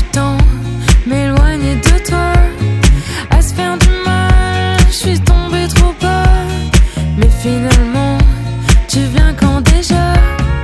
tant m'éloigner de toi, à se faire du mal. Je suis tombée trop bas, mais finalement tu viens quand déjà.